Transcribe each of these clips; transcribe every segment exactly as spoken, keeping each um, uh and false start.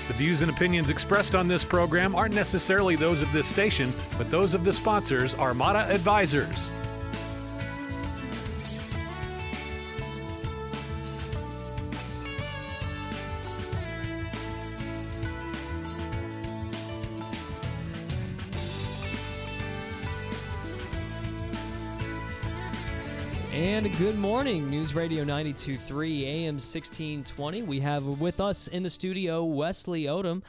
The views and opinions expressed on this program aren't necessarily those of this station, but those of the sponsors, Armada Advisors. And good morning, News Radio ninety-two point three, A M sixteen twenty. We have with us in the studio Wesley Odom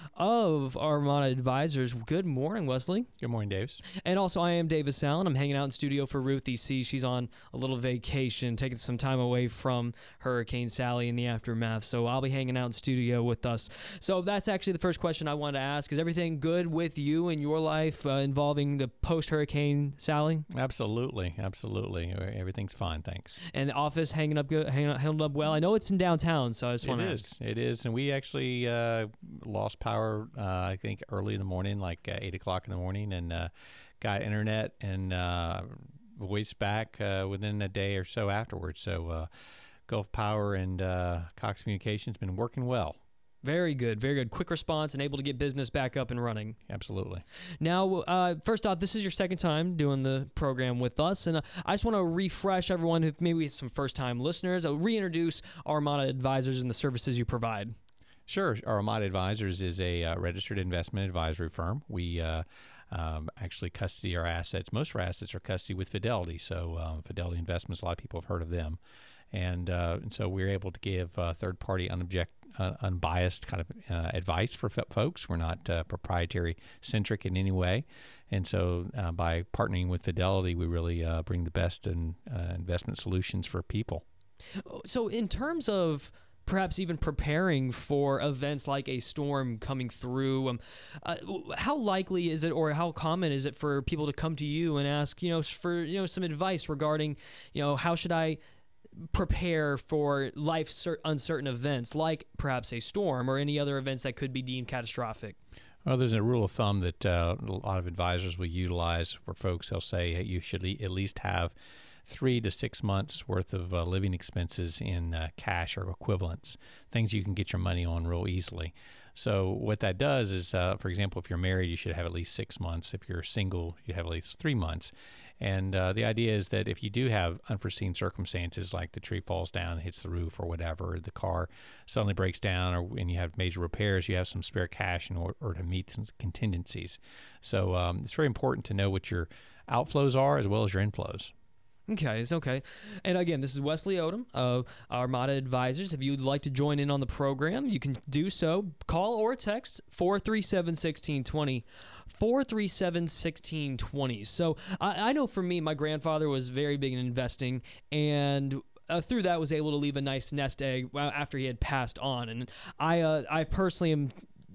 of Armada Advisors. Good morning, Wesley. Good morning, Davis. And also, I am Davis Allen. I'm hanging out in studio for Ruth E C. She's on a little vacation, taking some time away from Hurricane Sally in the aftermath. So I'll be hanging out in studio with us. So that's actually the first question I wanted to ask. Is everything good with you in your life uh, involving the post-Hurricane Sally? Absolutely, absolutely. Everything's fine, thanks. And the office hanging up good, hanging up, held up well. I know it's in downtown, so I just want to ask. It is, it is. And we actually uh, lost power, uh, I think, early in the morning, like uh, eight o'clock in the morning, and uh, got internet and uh, voice back uh, within a day or so afterwards. So uh, Gulf Power and uh, Cox Communications been working well. Very good, very good. Quick response and able to get business back up and running. Absolutely. Now, uh, first off, this is your second time doing the program with us, and uh, I just want to refresh everyone who maybe some first-time listeners, uh, reintroduce Armada Advisors and the services you provide. Sure. Armada Advisors is a uh, registered investment advisory firm. We uh, um, actually custody our assets. Most of our assets are custody with Fidelity, so uh, Fidelity Investments, a lot of people have heard of them. And, uh, and so we're able to give uh, third-party, unobject, uh, unbiased kind of uh, advice for f- folks. We're not uh, proprietary-centric in any way. And so uh, by partnering with Fidelity, we really uh, bring the best in uh, investment solutions for people. So in terms of perhaps even preparing for events like a storm coming through, um, uh, how likely is it, or how common is it for people to come to you and ask, you know, for you know some advice regarding, you know, how should I prepare for life cer- uncertain events like perhaps a storm or any other events that could be deemed catastrophic? Well, there's a rule of thumb that uh, a lot of advisors will utilize for folks. They'll say hey, you should le- at least have three to six months worth of uh, living expenses in uh, cash or equivalents, things you can get your money on real easily. So what that does is, uh, for example, if you're married, you should have at least six months. If you're single, you have at least three months. And uh, the idea is that if you do have unforeseen circumstances, like the tree falls down, hits the roof or whatever, the car suddenly breaks down, or when you have major repairs, you have some spare cash in order, order to meet some contingencies. So um, it's very important to know what your outflows are as well as your inflows. Okay, it's okay. And again, this is Wesley Odom of Armada Advisors. If you'd like to join in on the program, you can do so. Call or text four three seven, one six two zero, four three seven, one six two zero. So I, I know for me, my grandfather was very big in investing, and Uh, through that was able to leave a nice nest egg after he had passed on. And I, uh, I personally am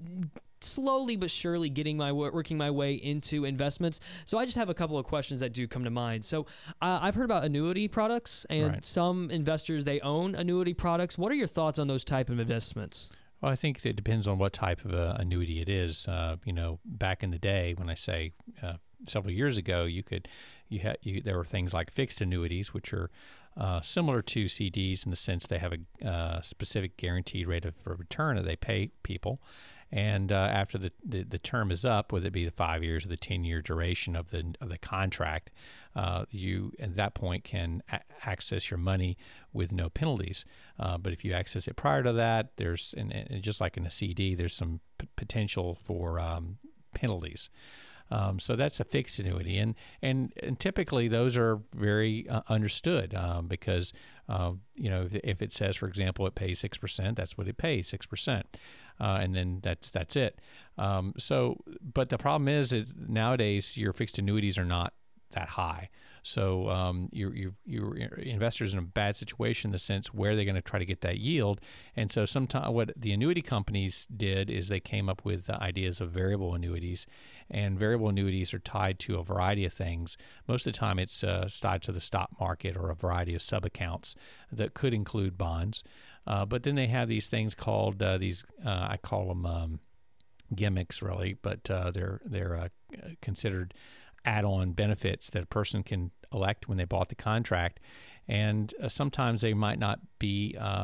slowly but surely getting my working my way into investments. So I just have a couple of questions that do come to mind. So uh, I've heard about annuity products, and Right. some investors, they own annuity products. What are your thoughts on those type of investments? Well, I think it depends on what type of uh, annuity it is. Uh, you know, back in the day, when I say uh, several years ago, you could, you had, you, there were things like fixed annuities, which are uh, similar to C Ds in the sense they have a uh, specific guaranteed rate of return that they pay people. And uh, after the, the, the term is up, whether it be the five years or the ten-year duration of the of the contract, uh, you at that point can a- access your money with no penalties. Uh, but if you access it prior to that, there's and, and just like in a C D, there's some p- potential for um, penalties. Um, so that's a fixed annuity, and and, and typically those are very uh, understood um, because uh, you know if, if it says, for example, it pays six percent, that's what it pays, six percent, uh, and then that's that's it. Um, so, but the problem is, is nowadays your fixed annuities are not that high. So um, you're, you're, you're investors in a bad situation in the sense where they're going to try to get that yield. And so sometimes what the annuity companies did is they came up with the ideas of variable annuities, and variable annuities are tied to a variety of things. Most of the time it's uh, tied to the stock market or a variety of sub-accounts that could include bonds. Uh, but then they have these things called, uh, these uh, I call them um, gimmicks really, but uh, they're, they're uh, considered add-on benefits that a person can elect when they bought the contract, and uh, sometimes they might not be uh,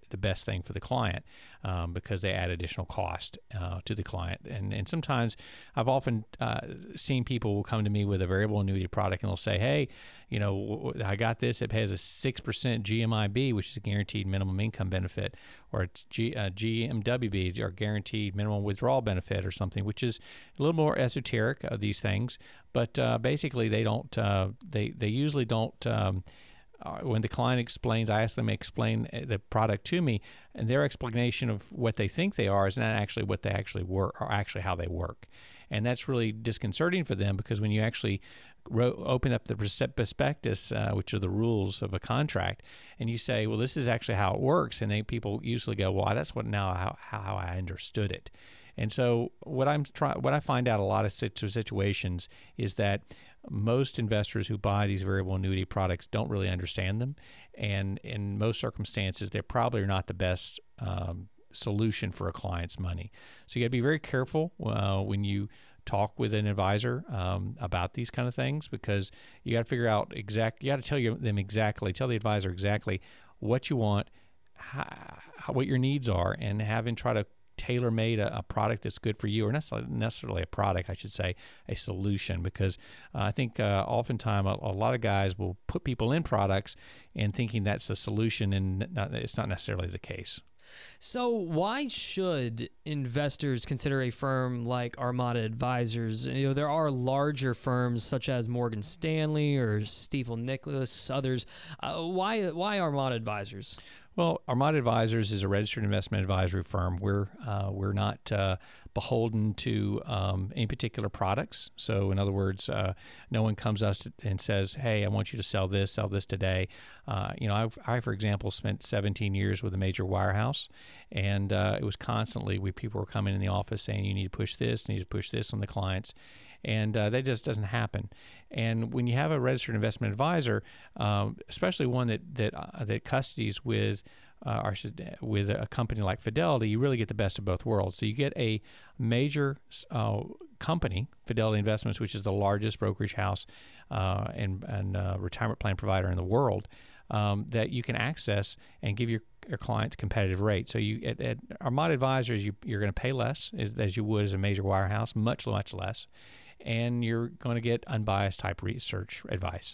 the best thing for the client um, because they add additional cost uh, to the client. And and sometimes I've often uh, seen people will come to me with a variable annuity product and they'll say, hey, you know, I got this. It has a six percent G M I B, which is a guaranteed minimum income benefit, or it's G, uh, G M W B, or guaranteed minimum withdrawal benefit or something, which is a little more esoteric of these things. But uh, basically, they don't, uh, they, they usually don't, um, uh, when the client explains, I ask them to explain the product to me, and their explanation of what they think they are is not actually what they actually work, or actually how they work. And that's really disconcerting for them, because when you actually Wrote, open up the prospectus, uh, which are the rules of a contract, and you say, well, this is actually how it works, and they people usually go, well, that's what now how, how I understood it. And so what I'm try, what I find out a lot of situations is that most investors who buy these variable annuity products don't really understand them, and in most circumstances, they probably are not the best um, solution for a client's money. So you got to be very careful uh, when you talk with an advisor um, about these kind of things, because you got to figure out exact. You got to tell you, them exactly, tell the advisor exactly what you want, how, what your needs are, and having try to tailor-made a, a product that's good for you, or not necessarily a product, I should say, a solution. Because uh, I think uh, oftentimes a, a lot of guys will put people in products and thinking that's the solution, and not, it's not necessarily the case. So why should investors consider a firm like Armada Advisors? You know, there are larger firms such as Morgan Stanley or Stifel Nicolaus, others. Uh, why why Armada Advisors? Well, Armada Advisors is a registered investment advisory firm. We're uh, we're not uh, beholden to um, any particular products. So, in other words, uh, no one comes to us and says, "Hey, I want you to sell this, sell this today." Uh, you know, I've, I, for example, spent seventeen years with a major wirehouse, and uh, it was constantly we people were coming in the office saying, "You need to push this, you need to push this on the clients." And uh, that just doesn't happen. And when you have a registered investment advisor, um, especially one that that uh, that custodies with uh, or should, with a company like Fidelity, you really get the best of both worlds. So you get a major uh, company, Fidelity Investments, which is the largest brokerage house uh, and, and uh, retirement plan provider in the world, um, that you can access and give your, your clients competitive rates. So you at, at Armada Advisors, you, you're going to pay less as, as you would as a major wirehouse, much, much less. And you're going to get unbiased type research advice.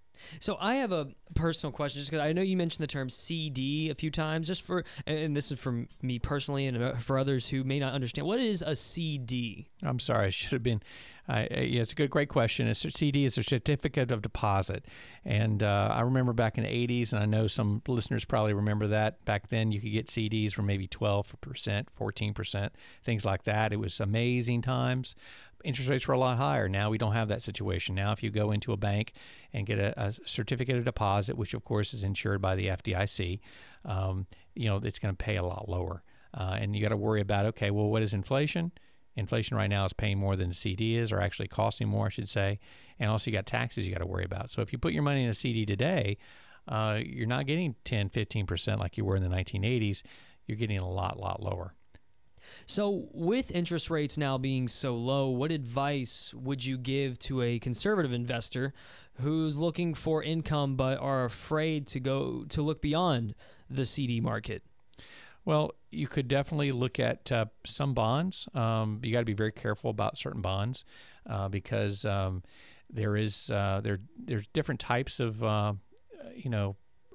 So I have a personal question, just because I know you mentioned the term C D a few times, just for, and this is for me personally and for others who may not understand. What is a C D? I'm sorry, I should have been. Uh, yeah, it's a good, great question. A C D is a certificate of deposit. And uh, I remember back in the eighties, and I know some listeners probably remember that. Back then, you could get C Ds for maybe twelve percent, fourteen percent, things like that. It was amazing times. Interest rates were a lot higher. Now we don't have that situation. Now if you go into a bank and get a, a certificate of deposit, which of course is insured by the F D I C, um, you know, it's going to pay a lot lower. Uh, and you got to worry about, okay, well, what is inflation? Inflation right now is paying more than the C D is, or actually costing more, I should say. And also you got taxes you got to worry about. So if you put your money in a C D today, uh, you're not getting ten, fifteen percent like you were in the nineteen eighties. You're getting a lot, lot lower. So with interest rates now being so low, what advice would you give to a conservative investor who's looking for income but are afraid to go to look beyond the C D market? Well, you could definitely look at uh, some bonds. Um, you got to be very careful about certain bonds uh, because um, there is uh, there there's different types of uh, you know.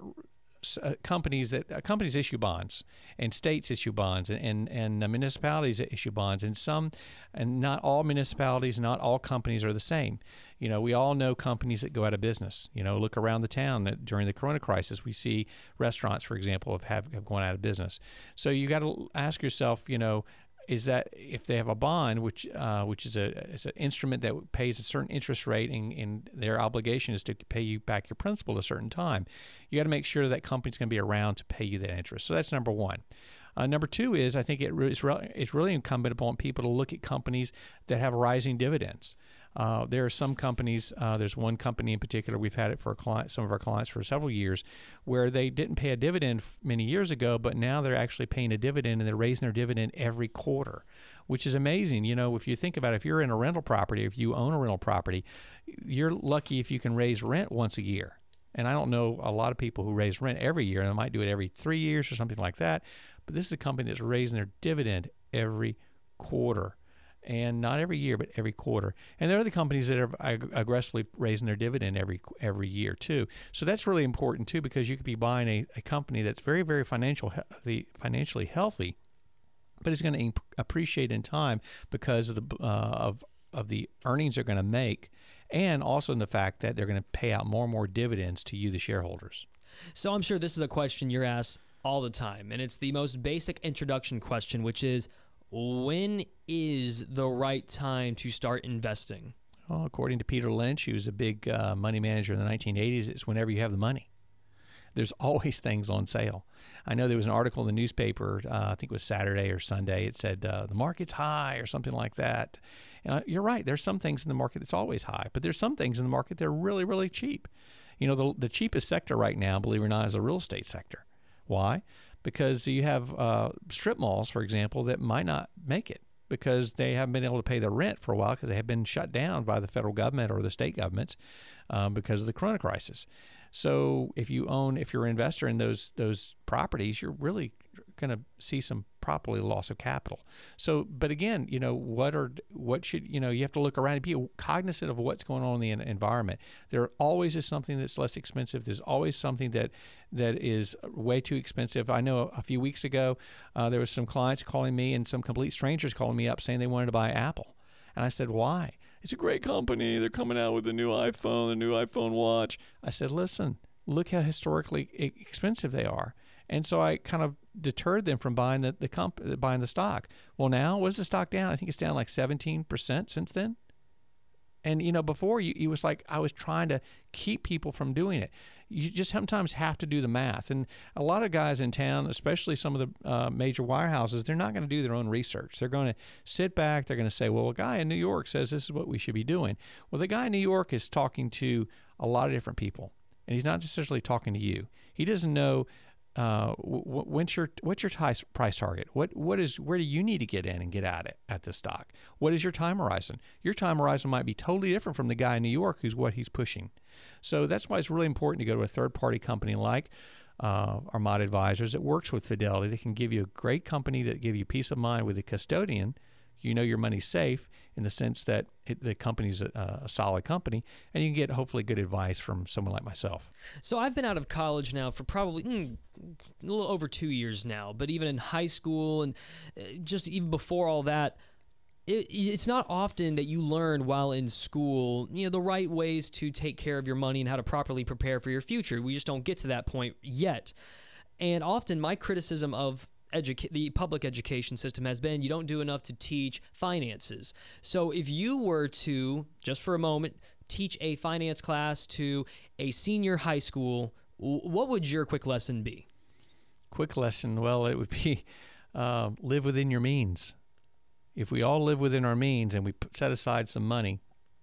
Uh, companies that uh, companies issue bonds, and states issue bonds, and and, and uh, municipalities issue bonds, and some, and not all municipalities, not all companies are the same. You know, we all know companies that go out of business. You know, look around the town during the Corona crisis. We see restaurants, for example, have have, have gone out of business. So you got to ask yourself, you know, is that if they have a bond, which uh, which is a is an instrument that pays a certain interest rate, and, and their obligation is to pay you back your principal at a certain time, you got to make sure that company's going to be around to pay you that interest. So that's number one. Uh, number two is I think it re- it's, re- it's really incumbent upon people to look at companies that have rising dividends. Uh, there are some companies, uh, there's one company in particular, we've had it for a client, some of our clients for several years, where they didn't pay a dividend f- many years ago, but now they're actually paying a dividend, and they're raising their dividend every quarter, which is amazing. You know, if you think about it, if you're in a rental property, if you own a rental property, you're lucky if you can raise rent once a year. And I don't know a lot of people who raise rent every year, and they might do it every three years or something like that. But this is a company that's raising their dividend every quarter. And not every year, but every quarter. And there are other companies that are ag- aggressively raising their dividend every every year too. So that's really important too, because you could be buying a, a company that's very, very financial, the financially healthy, but it's going to imp- appreciate in time because of the uh, of of the earnings they're going to make, and also in the fact that they're going to pay out more and more dividends to you, the shareholders. So I'm sure this is a question you're asked all the time, and it's the most basic introduction question, which is, when is the right time to start investing? Well, according to Peter Lynch, who was a big uh, money manager in the nineteen eighties, it's whenever you have the money. There's always things on sale. I know there was an article in the newspaper, uh, I think it was Saturday or Sunday, it said uh, the market's high or something like that. Uh, you're right, there's some things in the market that's always high, but there's some things in the market that are really, really cheap. You know, the, the cheapest sector right now, believe it or not, is the real estate sector. Why? Because you have uh, strip malls, for example, that might not make it because they haven't been able to pay their rent for a while because they have been shut down by the federal government or the state governments um, because of the corona crisis. So if you own, if you're an investor in those those properties, you're really going to see some probably loss of capital. So, but again, you know, what are what should you know? You have to look around and be cognizant of what's going on in the environment. There always is something that's less expensive. There's always something that that is way too expensive. I know a few weeks ago uh, there was some clients calling me and some complete strangers calling me up saying they wanted to buy Apple, and I said, why? It's a great company. They're coming out with a new iPhone, a new iPhone watch. I said, listen, look how historically expensive they are. And so I kind of deterred them from buying the, the comp, buying the stock. Well, now, what is the stock down? I think it's down like seventeen percent since then. And, you know, before, you, it was like I was trying to keep people from doing it. You just sometimes have to do the math. And a lot of guys in town, especially some of the uh, major wirehouses, they're not going to do their own research. They're going to sit back. They're going to say, well, a guy in New York says this is what we should be doing. Well, the guy in New York is talking to a lot of different people, and he's not necessarily talking to you. He doesn't know uh, what's your what's your price price target. What what is where do you need to get in and get at it at the stock? What is your time horizon? Your time horizon might be totally different from the guy in New York who's what he's pushing. So that's why it's really important to go to a third party company like uh, Armada Advisors that works with Fidelity. They can give you a great company that give you peace of mind with a custodian. You know your money's safe in the sense that it, the company's a, a solid company, and you can get hopefully good advice from someone like myself. So I've been out of college now for probably mm, a little over two years now, but even in high school and just even before all that, it, it's not often that you learn while in school, you know, the right ways to take care of your money and how to properly prepare for your future. We just don't get to that point yet. And often my criticism of Educa- the public education system has been you don't do enough to teach finances. So if you were to, just for a moment, teach a finance class to a senior high school, what would your quick lesson be? Quick lesson, well, it would be uh, live within your means. If we all live within our means and we put, set aside some money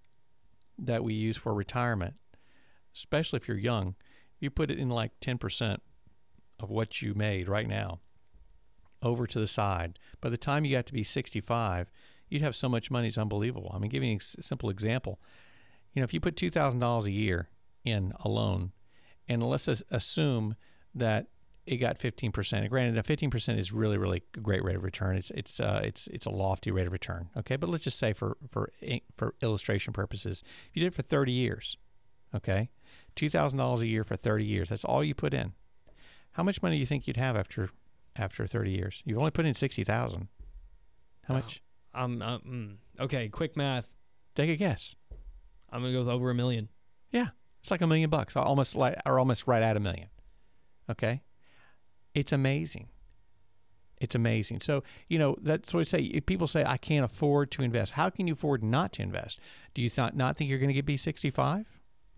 that we use for retirement, especially if you're young, you put it in like ten percent of what you made right now over to the side. By the time you got to be sixty-five, you'd have so much money, it's unbelievable. I mean, give you a simple example. You know, if you put two thousand dollars a year in a loan, and let's assume that it got fifteen percent. Granted, fifteen percent is really, really a great rate of return. It's it's uh, it's it's a lofty rate of return. Okay, but let's just say for for for illustration purposes, if you did it for thirty years, okay, two thousand dollars a year for thirty years. That's all you put in. How much money do you think you'd have after after thirty years? You've only put in sixty thousand. How much? Oh, um, uh, mm, okay, quick math. Take a guess. I'm gonna go with over a million. Yeah, it's like a million bucks, almost like or almost right at a million. Okay, it's amazing. It's amazing. So you know that's what I say. If people say I can't afford to invest, how can you afford not to invest? Do you th- not think you're going to get be sixty-five?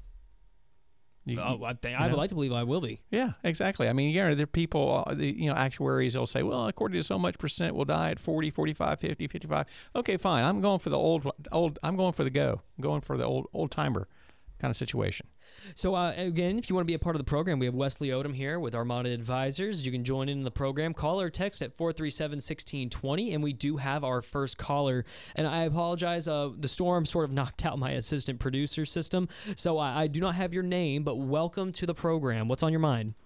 You, oh, I, think, I would like to believe I will be. Yeah, exactly. I mean, yeah, there are people, the, you know, actuaries, they'll say, well, according to so much percent, we'll die at forty, forty-five, fifty, fifty-five. Okay, fine. I'm going for the old, old. I'm going for the go. I'm going for the old, old timer kind of situation. So, uh, again, if you want to be a part of the program, we have Wesley Odom here with Armada Advisors. You can join in the program. Call or text at four three seven, one six two zero, and we do have our first caller. And I apologize, uh, the storm sort of knocked out my assistant producer system, so I, I do not have your name, but welcome to the program. What's on your mind?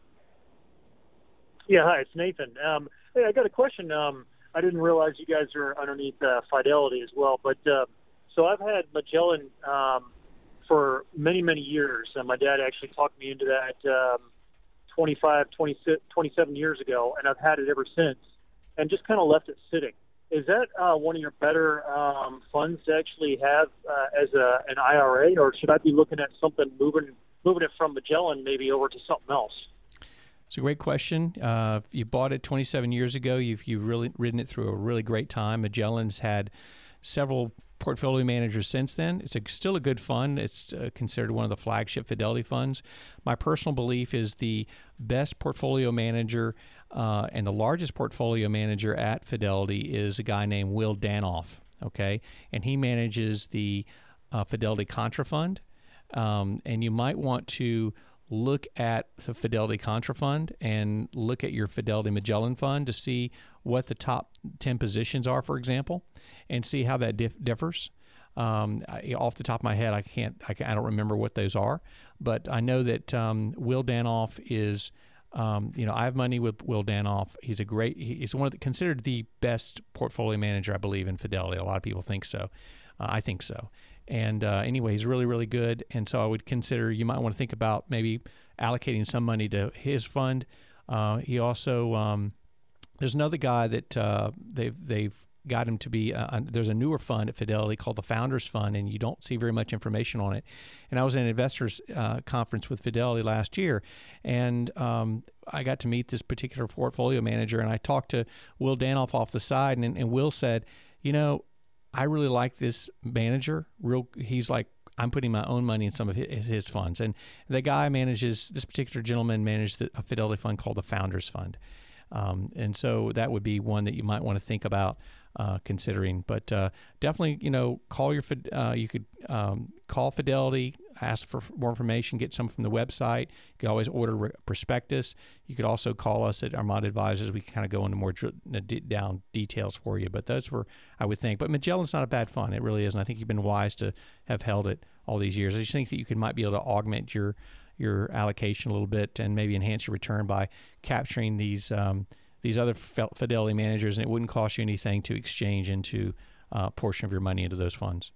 Yeah, hi, it's Nathan. Um, hey, I got a question. Um, I didn't realize you guys are underneath uh, Fidelity as well, but uh, so I've had Magellan um, for many, many years. Uh, my dad actually talked me into that um, twenty-five, twenty, twenty-seven years ago, and I've had it ever since, and just kind of left it sitting. Is that uh, one of your better um, funds to actually have uh, as a, an I R A, or should I be looking at something moving moving it from Magellan maybe over to something else? It's a great question. Uh, you bought it twenty-seven years ago. You've you've really ridden it through a really great time. Magellan's had several portfolio managers since then. It's a, still a good fund. It's uh, considered one of the flagship Fidelity funds. My personal belief is the best portfolio manager uh, and the largest portfolio manager at Fidelity is a guy named Will Danoff. Okay, and he manages the uh, Fidelity Contra Fund, um, and you might want to look at the Fidelity Contra Fund and look at your Fidelity Magellan Fund to see what the top ten positions are, for example, and see how that dif- differs. Um, I, off the top of my head, I can't, I, can't, I don't remember what those are, but I know that um, Will Danoff is, um, you know, I have money with Will Danoff. He's a great, he's one of the, considered the best portfolio manager, I believe, in Fidelity. A lot of people think so. Uh, I think so. And uh, anyway, he's really, really good. And so I would consider you might want to think about maybe allocating some money to his fund. Uh, he also um, there's another guy that uh, they've they've got him to be. Uh, there's a newer fund at Fidelity called the Founders Fund, and you don't see very much information on it. And I was in an investors uh, conference with Fidelity last year, and um, I got to meet this particular portfolio manager, and I talked to Will Danoff off the side, and, and Will said, you know, I really like this manager. Real, he's like, I'm putting my own money in some of his, his funds. And the guy manages, this particular gentleman managed a Fidelity fund called the Founders Fund. Um, and so that would be one that you might want to think about uh, considering. But uh, definitely, you know, call your, uh, you could um, call Fidelity, ask for more information, get some from the website. You could always order a prospectus. You could also call us at Armada Advisors. We can kind of go into more dr- down details for you. But those were, I would think. But Magellan's not a bad fund. It really isn't. I think you've been wise to have held it all these years. I just think that you could might be able to augment your your allocation a little bit and maybe enhance your return by capturing these um, these other Fidelity managers, and it wouldn't cost you anything to exchange into uh, a portion of your money into those funds.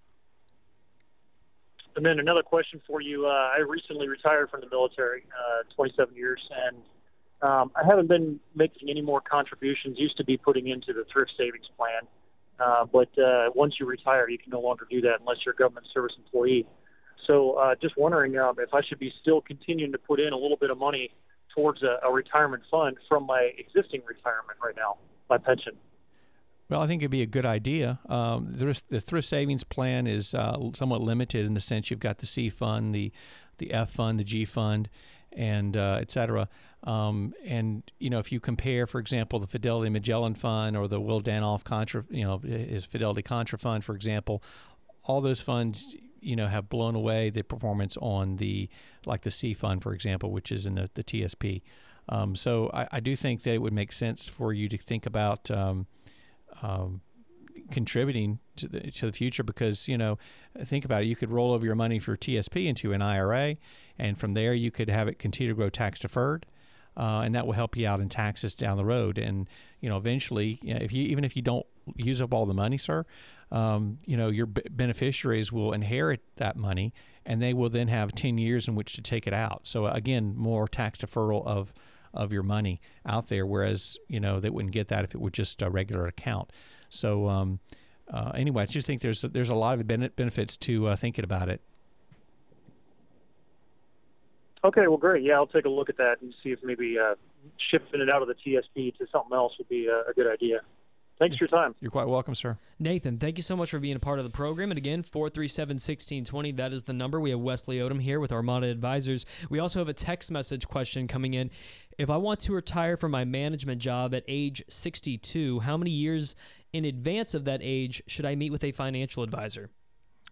And then another question for you. Uh, I recently retired from the military, uh, twenty-seven years, and um, I haven't been making any more contributions. Used to be putting into the thrift savings plan, uh, but uh, once you retire, you can no longer do that unless you're a government service employee. So uh, just wondering um, if I should be still continuing to put in a little bit of money towards a, a retirement fund from my existing retirement right now, my pension. Well, I think it'd be a good idea. Um, the, the thrift savings plan is uh, somewhat limited in the sense you've got the C fund, the the F fund, the G fund, and uh, et cetera. Um, and you know, if you compare, for example, the Fidelity Magellan Fund or the Will Danoff Contra, you know, his Fidelity Contra Fund, for example, all those funds, you know, have blown away the performance on the like the C fund, for example, which is in the, the T S P. Um, so I, I do think that it would make sense for you to think about. Um, Um, contributing to the to the future because, you know, think about it. You could roll over your money for T S P into an I R A, and from there you could have it continue to grow tax deferred, uh, and that will help you out in taxes down the road. And, you know, eventually, you know, if you even if you don't use up all the money, sir, um, you know, your b- beneficiaries will inherit that money, and they will then have ten years in which to take it out. So again, more tax deferral of of your money out there, whereas, you know, they wouldn't get that if it were just a regular account. So um, uh, anyway, I just think there's there's a lot of benefits to uh, thinking about it. Okay, well, great. Yeah, I'll take a look at that and see if maybe uh, shifting it out of the T S P to something else would be a, a good idea. Thanks for your time. You're quite welcome, sir. Nathan, thank you so much for being a part of the program. And again, four three seven, one six two zero, that is the number. We have Wesley Odom here with Armada Advisors. We also have a text message question coming in. If I want to retire from my management job at age sixty-two, how many years in advance of that age should I meet with a financial advisor?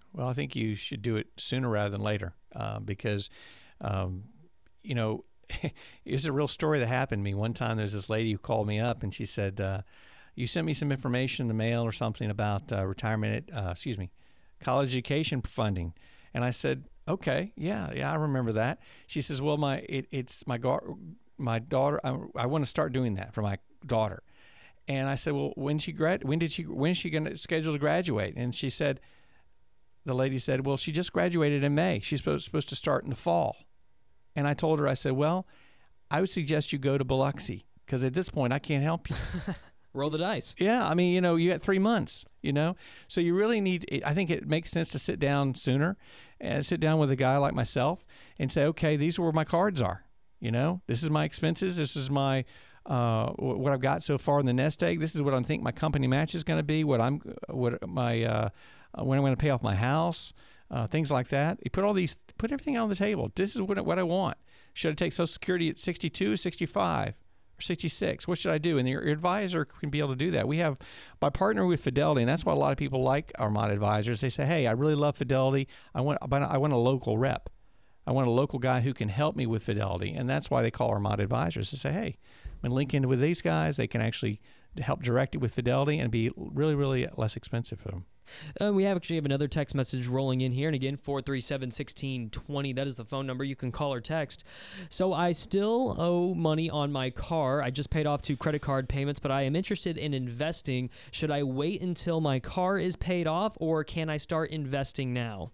Well, I think you should do it sooner rather than later uh, because, um, you know, here's a real story that happened to me. One time there's this lady who called me up and she said, uh, you sent me some information in the mail or something about uh, retirement, uh, excuse me, college education funding. And I said, okay, yeah, yeah, I remember that. She says, well, my it, it's my, gar- my daughter, I, I want to start doing that for my daughter. And I said, well, when she grad, when did she, when is she going to schedule to graduate? And she said, the lady said, well, she just graduated in May. She's supposed, supposed to start in the fall. And I told her, I said, well, I would suggest you go to Biloxi because at this point I can't help you. Roll the dice. Yeah. I mean, you know, you got three months, you know, so you really need, I think it makes sense to sit down sooner and sit down with a guy like myself and say, okay, these are where my cards are. You know, this is my expenses. This is my, uh, what I've got so far in the nest egg. This is what I think my company match is going to be, what I'm, what my, uh, when I'm going to pay off my house, uh, things like that. You put all these, put everything on the table. This is what, what I want. Should I take Social Security at sixty-two, sixty-five, or sixty-six? What should I do? And your, your advisor can be able to do that. We have, by partnering with Fidelity, and that's why a lot of people like Armada Advisors. They say, hey, I really love Fidelity. I want, but I want a local rep. I want a local guy who can help me with Fidelity. And that's why they call Armada Advisors to say, hey, when link in with these guys, they can actually help direct it with Fidelity and be really, really less expensive for them. Uh, we have actually have another text message rolling in here. And again, four three seven, one six two zero. That is the phone number. You can call or text. So I still owe money on my car. I just paid off two credit card payments, but I am interested in investing. Should I wait until my car is paid off, or can I start investing now?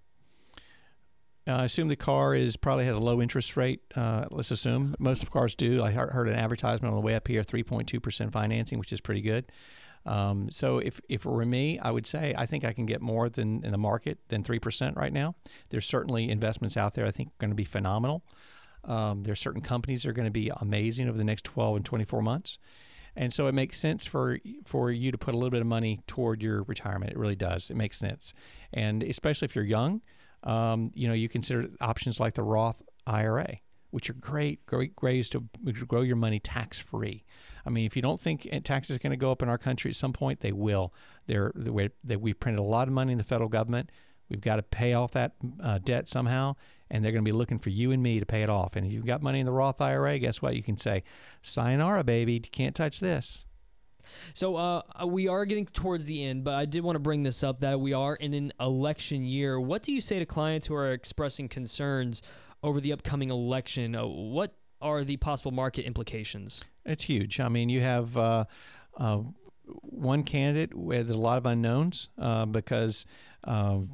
Uh, I assume the car is probably has a low interest rate. Uh, let's assume most cars do. I heard an advertisement on the way up here, three point two percent financing, which is pretty good. Um, so if, if it were me, I would say I think I can get more than in the market than three percent right now. There's certainly investments out there I think are going to be phenomenal. Um, there's certain companies that are going to be amazing over the next twelve and twenty-four months. And so it makes sense for for you to put a little bit of money toward your retirement. It really does. It makes sense. And especially if you're young, um, you know, you consider options like the Roth I R A, which are great, great ways to grow your money tax-free. I mean, if you don't think taxes are going to go up in our country at some point, they will. They're the way that we printed a lot of money in the federal government. We've got to pay off that uh, debt somehow, and they're going to be looking for you and me to pay it off. And if you've got money in the Roth I R A, guess what? You can say, sayonara, baby. You can't touch this. So uh, we are getting towards the end, but I did want to bring this up that we are in an election year. What do you say to clients who are expressing concerns over the upcoming election? Uh, what are the possible market implications? It's huge. I mean, you have uh, uh, one candidate where there's a lot of unknowns uh, because, um,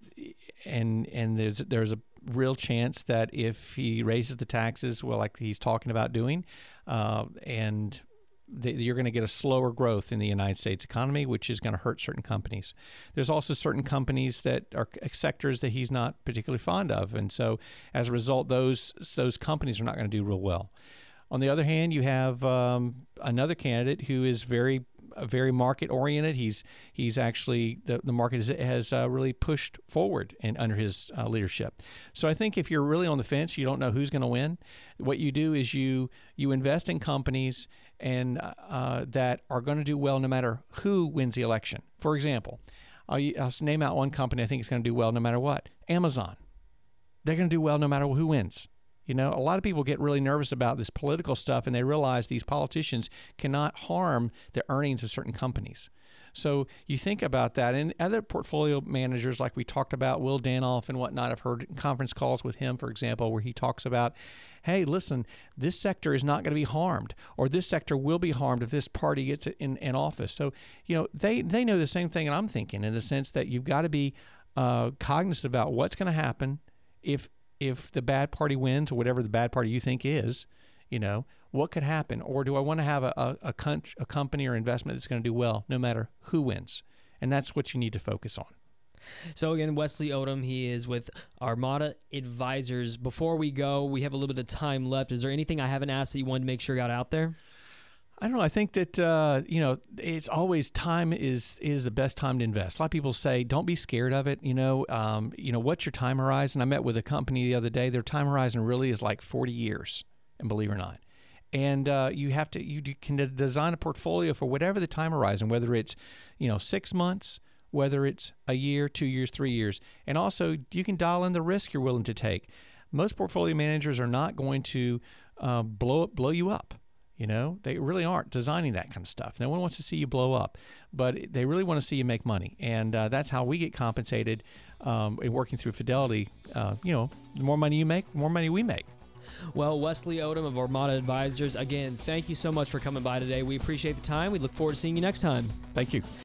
and and there's there's a real chance that if he raises the taxes, well, like he's talking about doing, uh, and the, you're going to get a slower growth in the United States economy, which is going to hurt certain companies. There's also certain companies that are sectors that he's not particularly fond of, and so as a result, those those companies are not going to do real well. On the other hand, you have um, another candidate who is very, very market oriented. He's he's actually the, the market has, has uh, really pushed forward in, under his uh, leadership. So I think if you're really on the fence, you don't know who's going to win. What you do is you you invest in companies and uh, that are going to do well no matter who wins the election. For example, I'll, I'll name out one company I think is going to do well no matter what. Amazon. They're going to do well no matter who wins. You know, a lot of people get really nervous about this political stuff, and they realize these politicians cannot harm the earnings of certain companies. So you think about that. And other portfolio managers, like we talked about, Will Danoff and whatnot, I've heard conference calls with him, for example, where he talks about, hey, listen, this sector is not going to be harmed, or this sector will be harmed if this party gets in, in office. So, you know, they, they know the same thing that I'm thinking, in the sense that you've got to be uh, cognizant about what's going to happen if if the bad party wins, or whatever the bad party you think is, you know, what could happen? Or do I want to have a, a, a, con- a company or investment that's going to do well no matter who wins? And that's what you need to focus on. So again, Wesley Odom, he is with Armada Advisors. Before we go, we have a little bit of time left. Is there anything I haven't asked that you wanted to make sure got out there? I don't know. I think that, uh, you know, it's always time is is the best time to invest. A lot of people say, don't be scared of it. You know, um, you know, what's your time horizon? I met with a company the other day. Their time horizon really is like forty years, and believe it or not. And uh, you have to, you can design a portfolio for whatever the time horizon, whether it's, you know, six months whether it's a year, two years, three years. And also, you can dial in the risk you're willing to take. Most portfolio managers are not going to uh, blow blow you up. You know, they really aren't designing that kind of stuff. No one wants to see you blow up, but they really want to see you make money. And uh, that's how we get compensated um, in working through Fidelity. Uh, you know, the more money you make, the more money we make. Well, Wesley Odom of Armada Advisors, again, thank you so much for coming by today. We appreciate the time. We look forward to seeing you next time. Thank you.